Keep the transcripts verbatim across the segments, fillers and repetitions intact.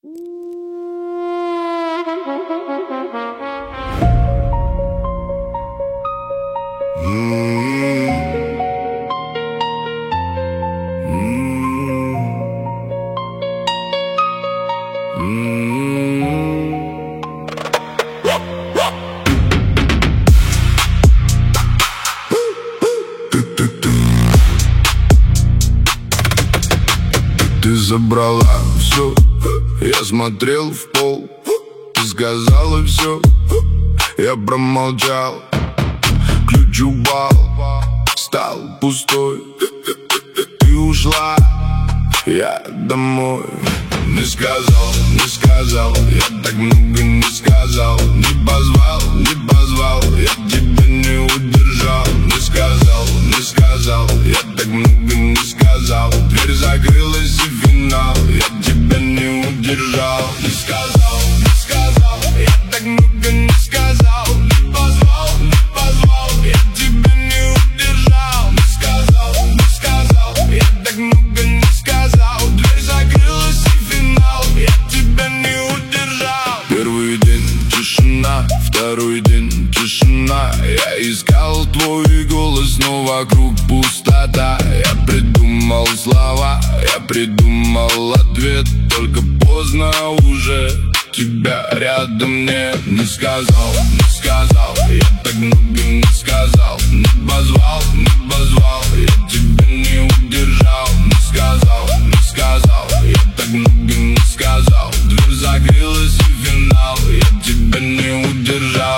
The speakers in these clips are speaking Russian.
Ты забрала все, я смотрел в пол. Ты сказала все, я промолчал. Ключ упал, стал пустой. Ты ушла, я домой. Не сказал, не сказал, я так много не сказал. Не позвал, не позвал, я тебя не удержал. Не сказал, не сказал, я так много не сказал. Дверь закрылась и финал, я тебя не удержал. Не сказал, не сказал, я так много не сказал. Не позвал, не позвал, я тебя не удержал. Не сказал, не сказал, я так много не сказал. Дверь закрылась и финал, я тебя не удержал. Первый день тишина, второй день тишина. Я искал твой голос, но вокруг пустота. Я придумал слова, я придумал ответ. Только поздно уже, тебя рядом нет. Не сказал, не сказал, я так много не сказал. Не позвал, не позвал, я тебя не удержал. Не сказал, не сказал, я так много не сказал. Дверь закрылась и финал, я тебя не удержал.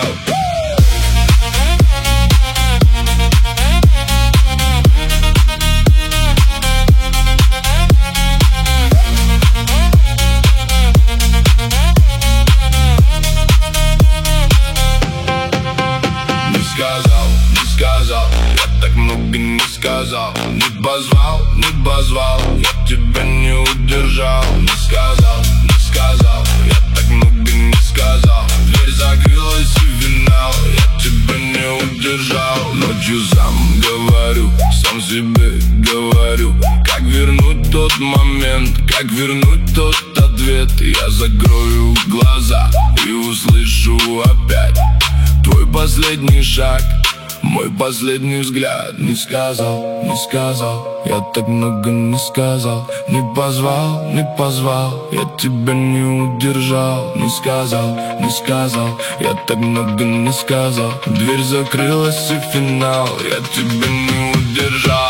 Сказал, я так много не сказал. Не позвал, не позвал, я тебя не удержал. Не сказал, не сказал, я так много не сказал. Дверь закрылась и финал, я тебя не удержал. Ночью сам говорю, сам себе говорю, как вернуть тот момент, как вернуть тот ответ. Я закрою глаза и услышу опять твой последний шаг, мой последний взгляд. Не сказал, не сказал, я так много не сказал. Не позвал, не позвал, я тебя не удержал. Не сказал, не сказал, я так много не сказал. Дверь закрылась и финал, я тебя не удержал.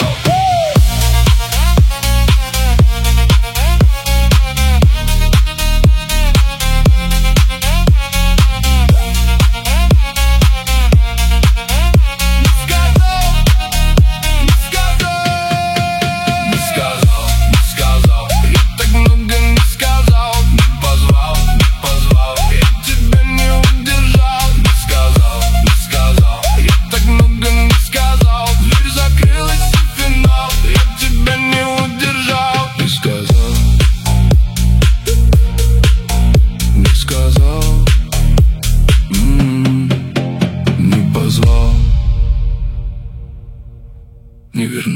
Не верну.